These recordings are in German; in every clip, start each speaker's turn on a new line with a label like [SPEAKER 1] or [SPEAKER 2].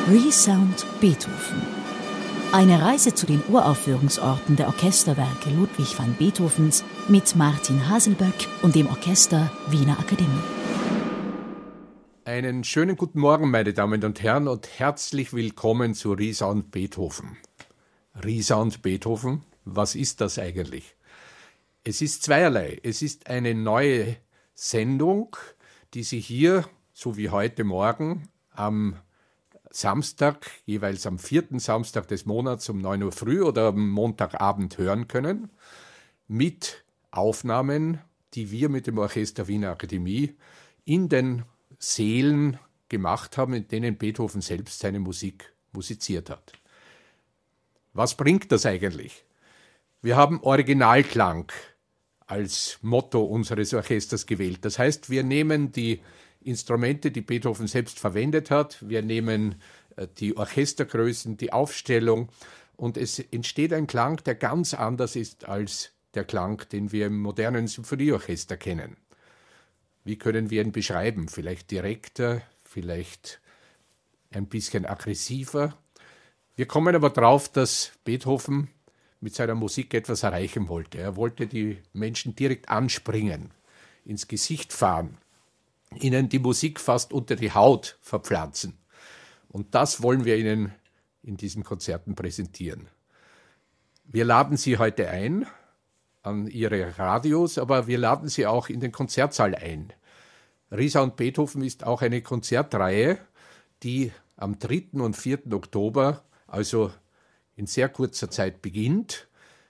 [SPEAKER 1] Resound Beethoven. Eine Reise zu den Uraufführungsorten der Orchesterwerke Ludwig van Beethovens mit Martin Haselböck und dem Orchester Wiener Akademie.
[SPEAKER 2] Einen schönen guten Morgen, meine Damen und Herren, und herzlich willkommen zu Resound Beethoven. Resound Beethoven, was ist das eigentlich? Es ist zweierlei. Es ist eine neue Sendung, die Sie hier, so wie heute Morgen, am Samstag, jeweils am 4. Samstag des Monats um 9 Uhr früh oder am Montagabend hören können, mit Aufnahmen, die wir mit dem Orchester Wiener Akademie in den Sälen gemacht haben, in denen Beethoven selbst seine Musik musiziert hat. Was bringt das eigentlich? Wir haben Originalklang als Motto unseres Orchesters gewählt. Das heißt, wir nehmen die Instrumente, die Beethoven selbst verwendet hat, wir nehmen die Orchestergrößen, die Aufstellung, und es entsteht ein Klang, der ganz anders ist als der Klang, den wir im modernen Symphonieorchester kennen. Wie können wir ihn beschreiben? Vielleicht direkter, vielleicht ein bisschen aggressiver. Wir kommen aber drauf, dass Beethoven mit seiner Musik etwas erreichen wollte. Er wollte die Menschen direkt anspringen, ins Gesicht fahren, ihnen die Musik fast unter die Haut verpflanzen. Und das wollen wir Ihnen in diesen Konzerten präsentieren. Wir laden Sie heute ein an Ihre Radios, aber wir laden Sie auch in den Konzertsaal ein. Resound Beethoven ist auch eine Konzertreihe, die am 3. und 4. Oktober, also in sehr kurzer Zeit, beginnt,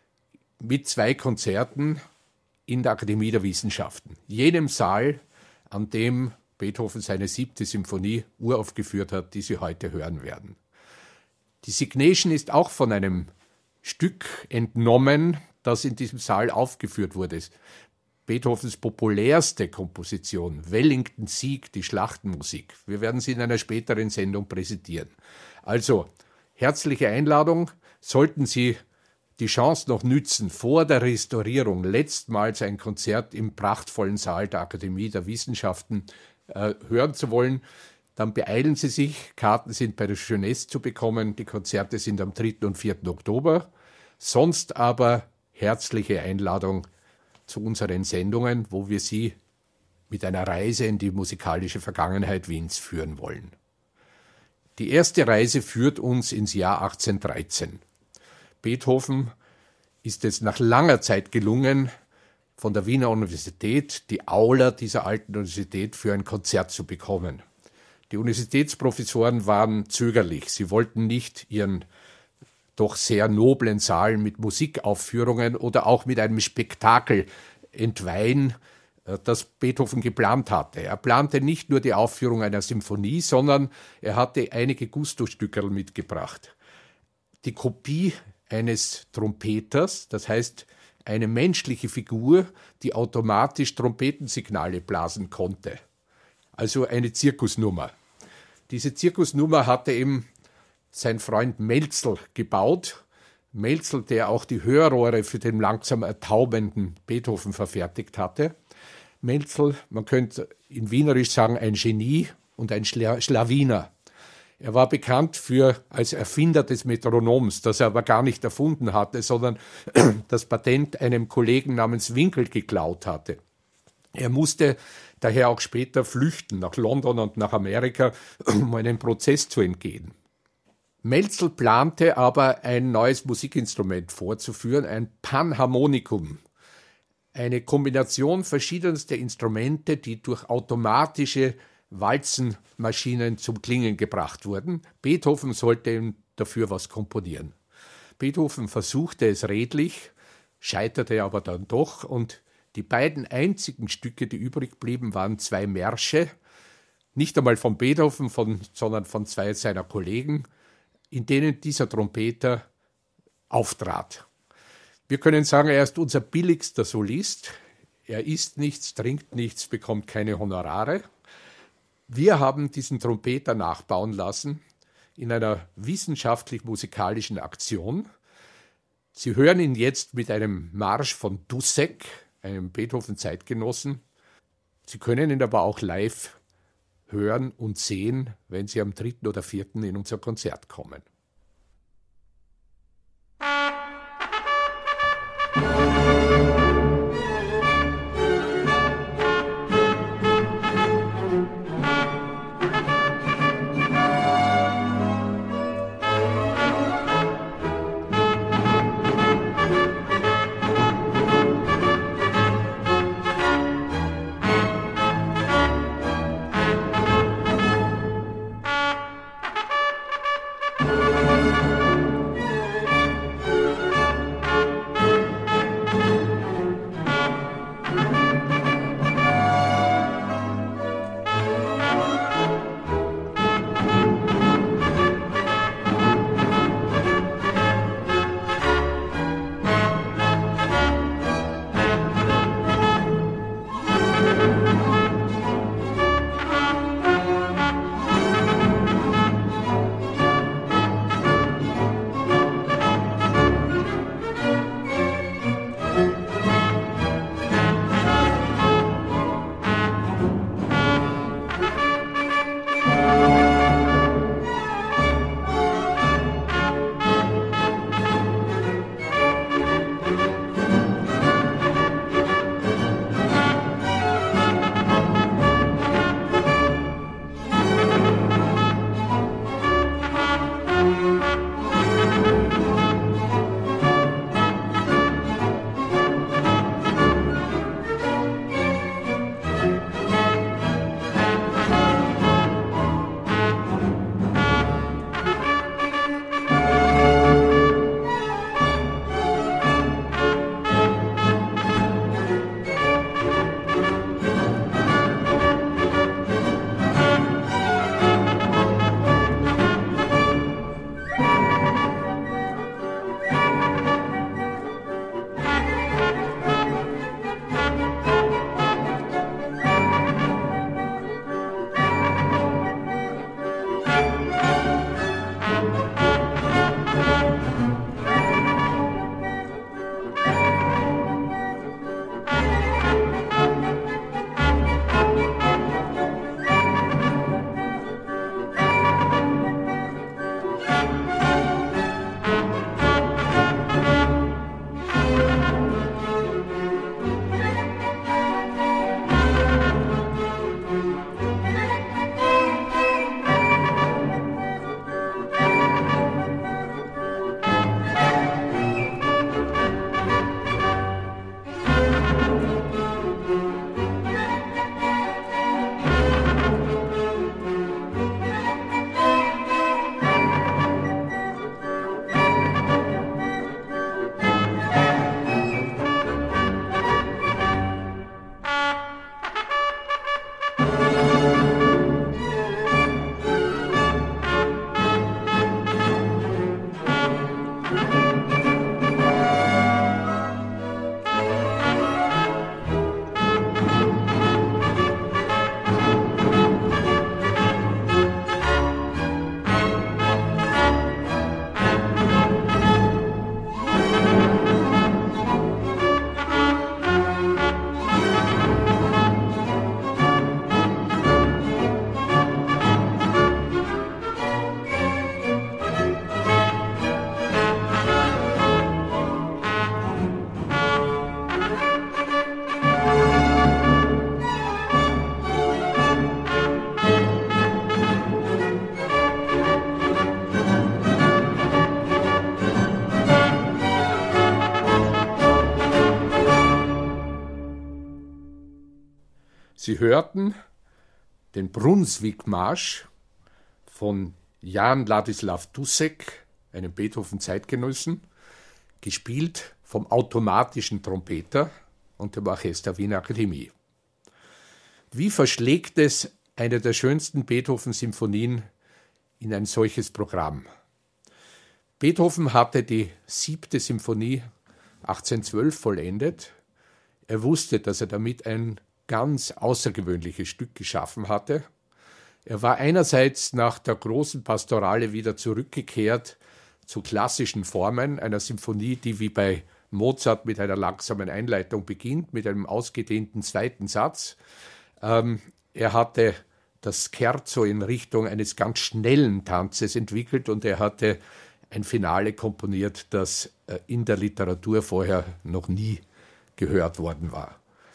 [SPEAKER 2] mit 2 Konzerten in der Akademie der Wissenschaften. Jenem Saal, an dem Beethoven seine 7. Symphonie uraufgeführt hat, die Sie heute hören werden. Die Signation ist auch von einem Stück entnommen, das in diesem Saal aufgeführt wurde. Beethovens populärste Komposition, Wellington Sieg, die Schlachtenmusik. Wir werden sie in einer späteren Sendung präsentieren. Also, herzliche Einladung, sollten Sie die Chance noch nützen, vor der Restaurierung letztmals ein Konzert im prachtvollen Saal der Akademie der Wissenschaften hören zu wollen, dann beeilen Sie sich. Karten sind bei der Jeunesse zu bekommen. Die Konzerte sind am 3. und 4. Oktober. Sonst aber herzliche Einladung zu unseren Sendungen, wo wir Sie mit einer Reise in die musikalische Vergangenheit Wiens führen wollen. Die erste Reise führt uns ins Jahr 1813. Beethoven ist es nach langer Zeit gelungen, von der Wiener Universität die Aula dieser alten Universität für ein Konzert zu bekommen. Die Universitätsprofessoren waren zögerlich. Sie wollten nicht ihren doch sehr noblen Saal mit Musikaufführungen oder auch mit einem Spektakel entweihen, das Beethoven geplant hatte. Er plante nicht nur die Aufführung einer Symphonie, sondern er hatte einige Gusto-Stückerl mitgebracht. Die Kopie eines Trompeters, das heißt eine menschliche Figur, die automatisch Trompetensignale blasen konnte. Also eine Zirkusnummer. Diese Zirkusnummer hatte eben sein Freund Melzel gebaut. Melzel, der auch die Hörrohre für den langsam ertaubenden Beethoven verfertigt hatte. Melzel, man könnte in Wienerisch sagen, ein Genie und ein Schlawiner. Er war bekannt als Erfinder des Metronoms, das er aber gar nicht erfunden hatte, sondern das Patent einem Kollegen namens Winkel geklaut hatte. Er musste daher auch später flüchten nach London und nach Amerika, um einem Prozess zu entgehen. Melzel plante aber, ein neues Musikinstrument vorzuführen, ein Panharmonikum. Eine Kombination verschiedenster Instrumente, die durch automatische Walzenmaschinen zum Klingen gebracht wurden. Beethoven sollte ihm dafür was komponieren. Beethoven versuchte es redlich, scheiterte aber dann doch, und die beiden einzigen Stücke, die übrig blieben, waren 2 Märsche, nicht einmal von Beethoven, sondern von 2 seiner Kollegen, in denen dieser Trompeter auftrat. Wir können sagen, er ist unser billigster Solist. Er isst nichts, trinkt nichts, bekommt keine Honorare. Wir haben diesen Trompeter nachbauen lassen in einer wissenschaftlich-musikalischen Aktion. Sie hören ihn jetzt mit einem Marsch von Dussek, einem Beethoven-Zeitgenossen. Sie können ihn aber auch live hören und sehen, wenn Sie am 3. oder 4. in unser Konzert kommen. Sie hörten den Brunswick-Marsch von Jan Ladislav Dussek, einem Beethoven-Zeitgenossen, gespielt vom automatischen Trompeter und dem Orchester Wiener Akademie. Wie verschlägt es eine der schönsten Beethoven-Symphonien in ein solches Programm? Beethoven hatte die 7. Symphonie 1812 vollendet. Er wusste, dass er damit ein ganz außergewöhnliches Stück geschaffen hatte. Er war einerseits nach der großen Pastorale wieder zurückgekehrt zu klassischen Formen einer Symphonie, die wie bei Mozart mit einer langsamen Einleitung beginnt, mit einem ausgedehnten zweiten Satz. Er hatte das Scherzo in Richtung eines ganz schnellen Tanzes entwickelt und er hatte ein Finale komponiert, das in der Literatur vorher noch nie gehört worden war.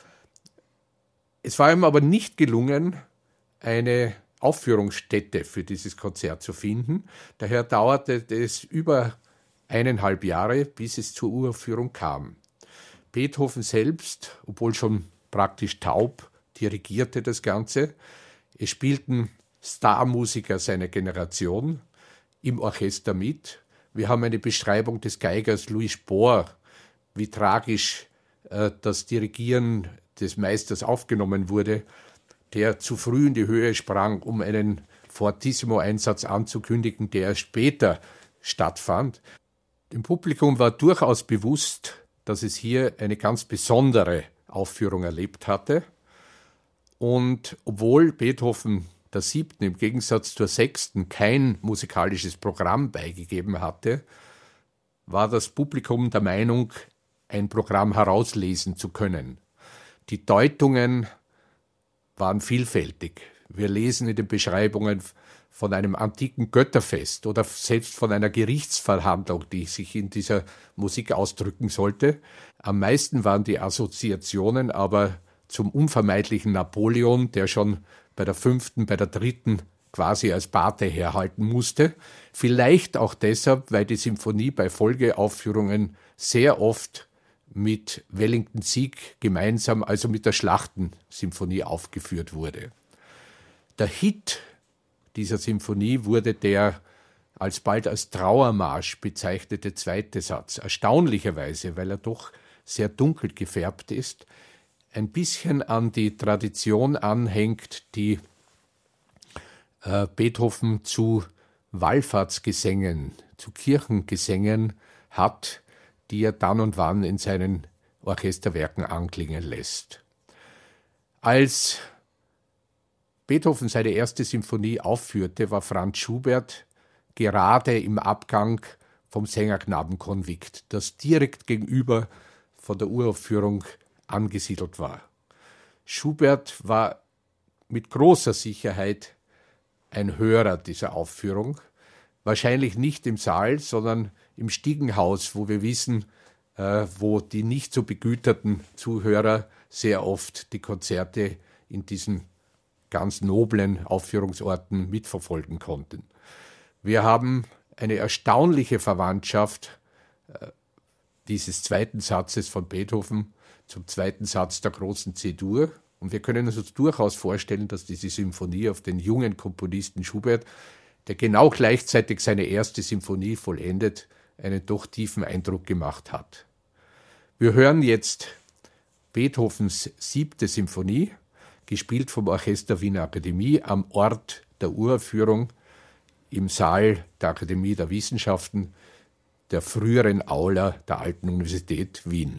[SPEAKER 2] Es war ihm aber nicht gelungen, eine Aufführungsstätte für dieses Konzert zu finden. Daher dauerte es über 1,5 Jahre, bis es zur Uraufführung kam. Beethoven selbst, obwohl schon praktisch taub, dirigierte das Ganze. Es spielten Starmusiker seiner Generation im Orchester mit. Wir haben eine Beschreibung des Geigers Louis Spohr, wie tragisch das Dirigieren des Meisters aufgenommen wurde, der zu früh in die Höhe sprang, um einen Fortissimo-Einsatz anzukündigen, der erst später stattfand. Dem Publikum war durchaus bewusst, dass es hier eine ganz besondere Aufführung erlebt hatte. Und obwohl Beethoven der 7. im Gegensatz zur 6. kein musikalisches Programm beigegeben hatte, war das Publikum der Meinung, ein Programm herauslesen zu können. Die Deutungen waren vielfältig. Wir lesen in den Beschreibungen von einem antiken Götterfest oder selbst von einer Gerichtsverhandlung, die sich in dieser Musik ausdrücken sollte. Am meisten waren die Assoziationen aber zum unvermeidlichen Napoleon, der schon bei der 5., bei der 3. quasi als Pate herhalten musste. Vielleicht auch deshalb, weil die Symphonie bei Folgeaufführungen sehr oft mit Wellington Sieg gemeinsam, also mit der Schlachtensymphonie aufgeführt wurde. Der Hit dieser Symphonie wurde der alsbald als Trauermarsch bezeichnete 2. Satz. Erstaunlicherweise, weil er doch sehr dunkel gefärbt ist, ein bisschen an die Tradition anhängt, die Beethoven zu Wallfahrtsgesängen, zu Kirchengesängen hat, die er dann und wann in seinen Orchesterwerken anklingen lässt. Als Beethoven seine erste Symphonie aufführte, war Franz Schubert gerade im Abgang vom Sängerknabenkonvikt, das direkt gegenüber von der Uraufführung angesiedelt war. Schubert war mit großer Sicherheit ein Hörer dieser Aufführung, wahrscheinlich nicht im Saal, sondern im Stiegenhaus, wo wir wissen, wo die nicht so begüterten Zuhörer sehr oft die Konzerte in diesen ganz noblen Aufführungsorten mitverfolgen konnten. Wir haben eine erstaunliche Verwandtschaft dieses 2. Satzes von Beethoven zum 2. Satz der großen C-Dur. Und wir können uns durchaus vorstellen, dass diese Symphonie auf den jungen Komponisten Schubert, der genau gleichzeitig seine erste Symphonie vollendet, einen doch tiefen Eindruck gemacht hat. Wir hören jetzt Beethovens 7. Symphonie, gespielt vom Orchester Wiener Akademie am Ort der Uraufführung im Saal der Akademie der Wissenschaften, der früheren Aula der Alten Universität Wien.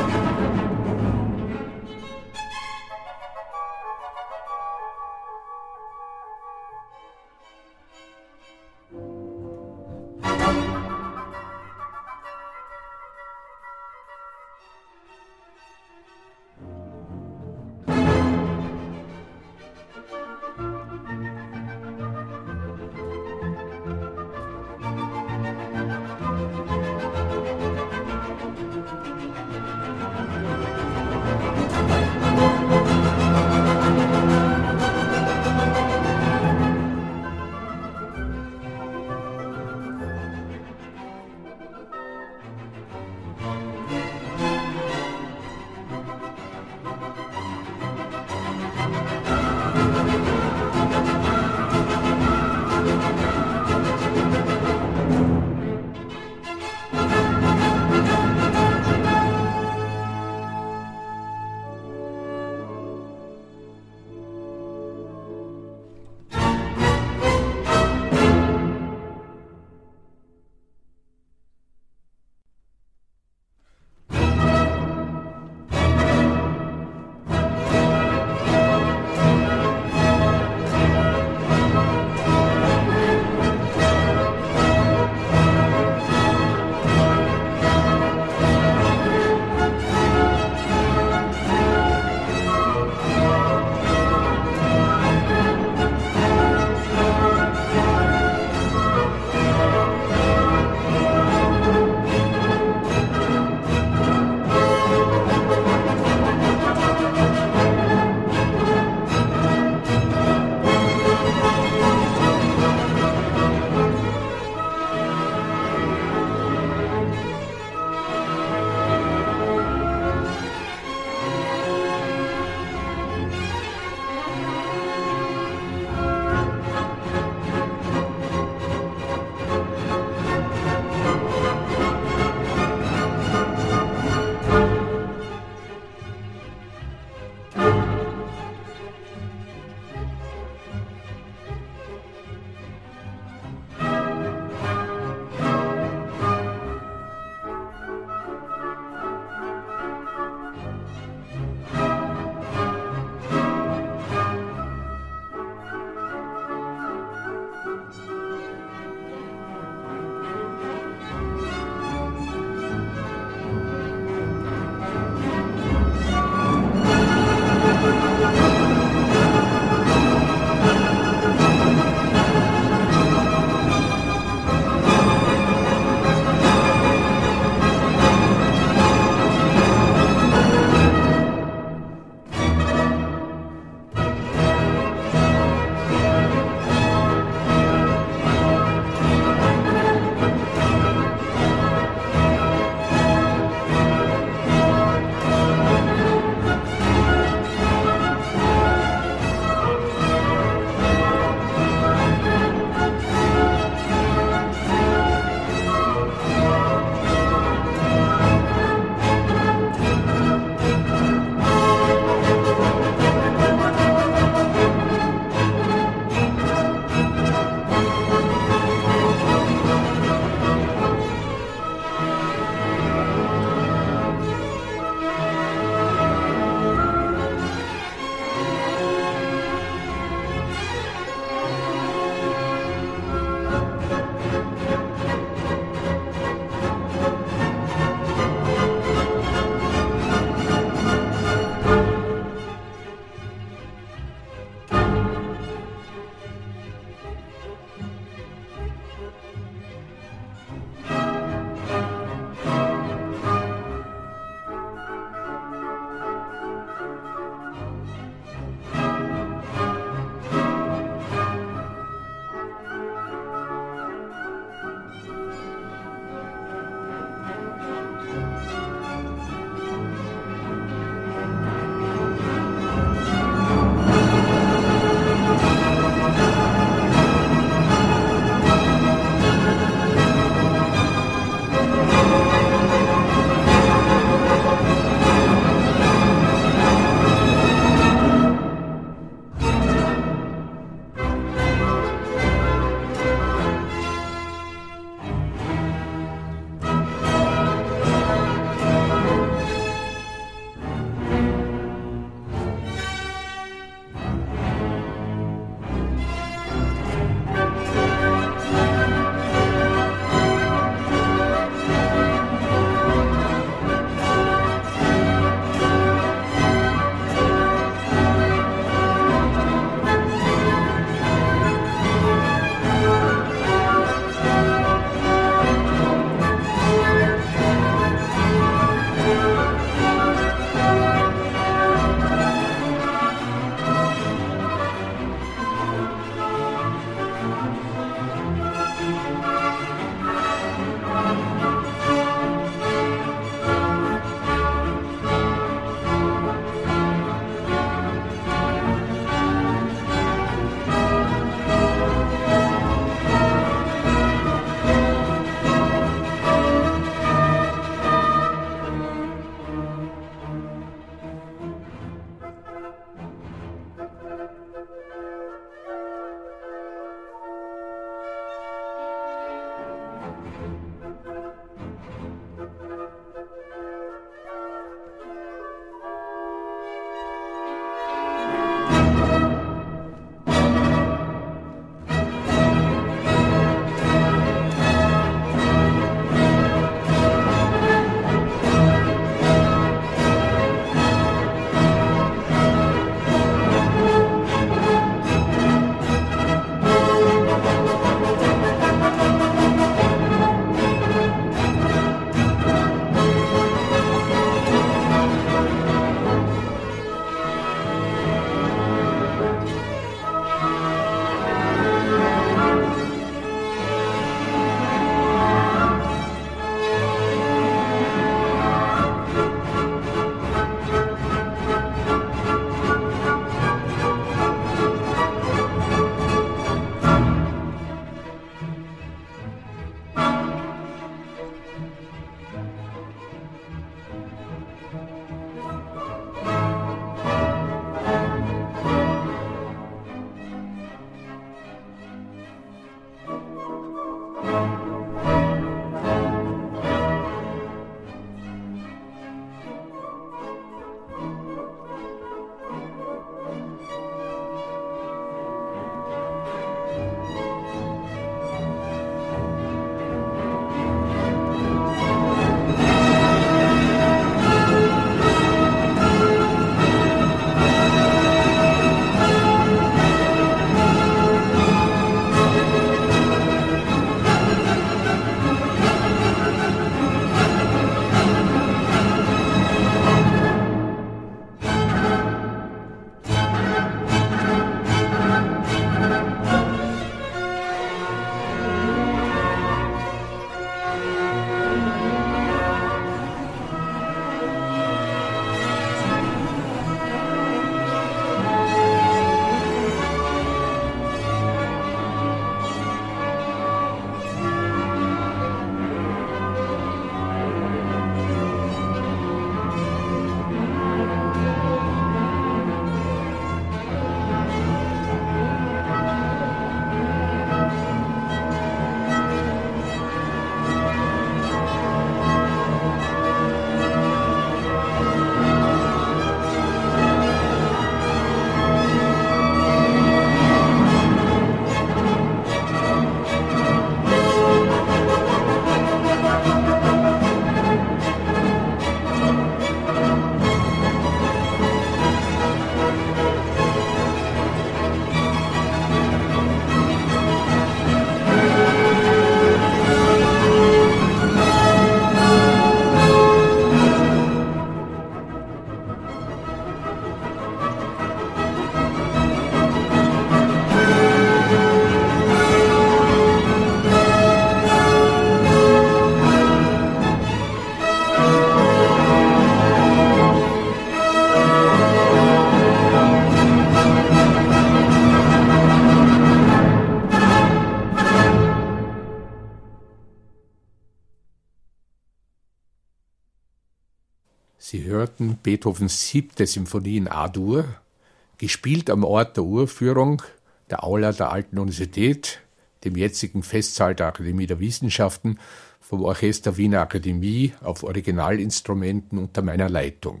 [SPEAKER 2] hörten Beethovens 7. Symphonie in A-Dur, gespielt am Ort der Uraufführung, der Aula der Alten Universität, dem jetzigen Festsaal der Akademie der Wissenschaften, vom Orchester Wiener Akademie auf Originalinstrumenten unter meiner Leitung.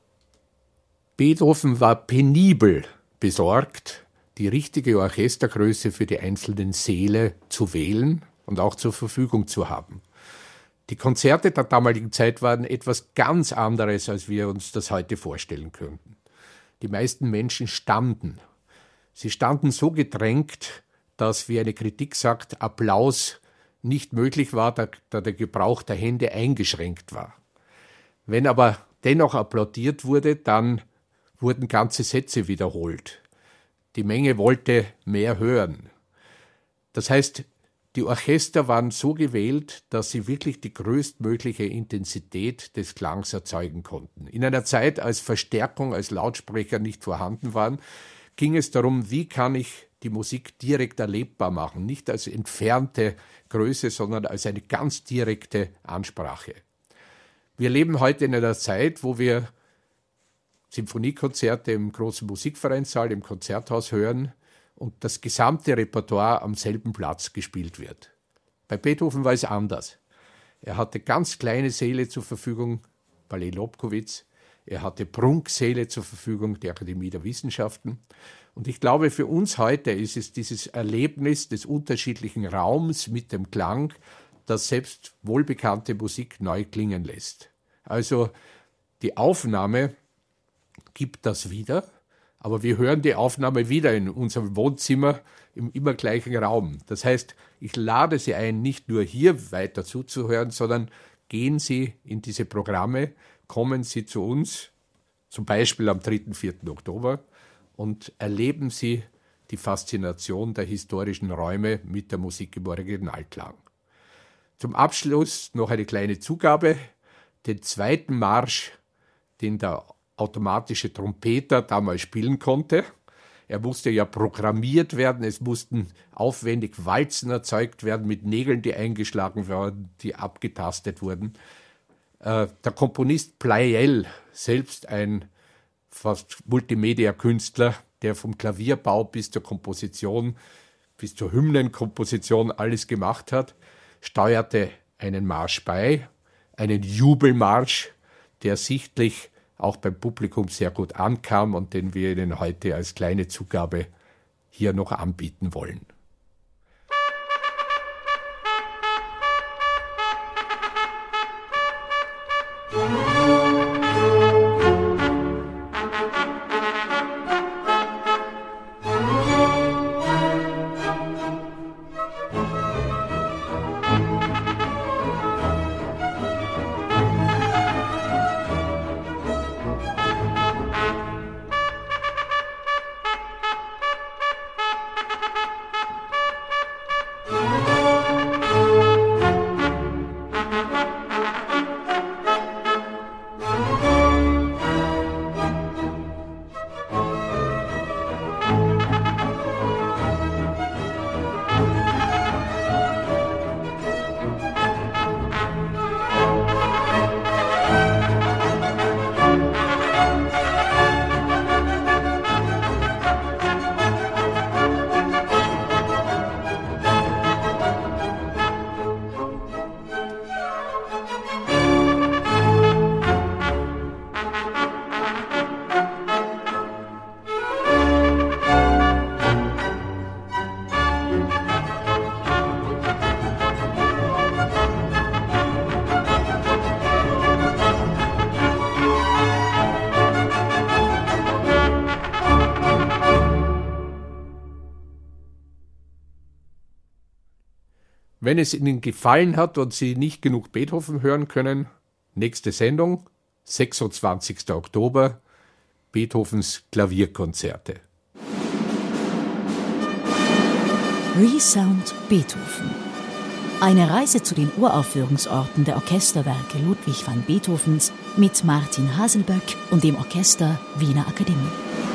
[SPEAKER 2] Beethoven war penibel besorgt, die richtige Orchestergröße für die einzelnen Säle zu wählen und auch zur Verfügung zu haben. Die Konzerte der damaligen Zeit waren etwas ganz anderes, als wir uns das heute vorstellen könnten. Die meisten Menschen standen. Sie standen so gedrängt, dass, wie eine Kritik sagt, Applaus nicht möglich war, da der Gebrauch der Hände eingeschränkt war. Wenn aber dennoch applaudiert wurde, dann wurden ganze Sätze wiederholt. Die Menge wollte mehr hören. Das heißt, die Orchester waren so gewählt, dass sie wirklich die größtmögliche Intensität des Klangs erzeugen konnten. In einer Zeit, als Verstärkung, als Lautsprecher nicht vorhanden waren, ging es darum, wie kann ich die Musik direkt erlebbar machen, nicht als entfernte Größe, sondern als eine ganz direkte Ansprache. Wir leben heute in einer Zeit, wo wir Symphoniekonzerte im großen Musikvereinssaal, im Konzerthaus hören und das gesamte Repertoire am selben Platz gespielt wird. Bei Beethoven war es anders. Er hatte ganz kleine Säle zur Verfügung, Palais Lobkowitz. Er hatte Prunksäle zur Verfügung, die Akademie der Wissenschaften. Und ich glaube, für uns heute ist es dieses Erlebnis des unterschiedlichen Raums mit dem Klang, das selbst wohlbekannte Musik neu klingen lässt. Also die Aufnahme gibt das wieder, aber wir hören die Aufnahme wieder in unserem Wohnzimmer im immer gleichen Raum. Das heißt, ich lade Sie ein, nicht nur hier weiter zuzuhören, sondern gehen Sie in diese Programme, kommen Sie zu uns, zum Beispiel am 3. 4. Oktober, und erleben Sie die Faszination der historischen Räume mit der Musik im Originalklang. Zum Abschluss noch eine kleine Zugabe. Den 2. Marsch, den der automatische Trompeter damals spielen konnte. Er musste ja programmiert werden, es mussten aufwendig Walzen erzeugt werden mit Nägeln, die eingeschlagen wurden, die abgetastet wurden. Der Komponist Pleyel, selbst ein fast Multimedia-Künstler, der vom Klavierbau bis zur Komposition, bis zur Hymnenkomposition alles gemacht hat, steuerte einen Marsch bei, einen Jubelmarsch, der sichtlich auch beim Publikum sehr gut ankam und den wir Ihnen heute als kleine Zugabe hier noch anbieten wollen. Wenn es Ihnen gefallen hat und Sie nicht genug Beethoven hören können, nächste Sendung, 26. Oktober, Beethovens Klavierkonzerte.
[SPEAKER 1] Resound Beethoven. Eine Reise zu den Uraufführungsorten der Orchesterwerke Ludwig van Beethovens mit Martin Haselböck und dem Orchester Wiener Akademie.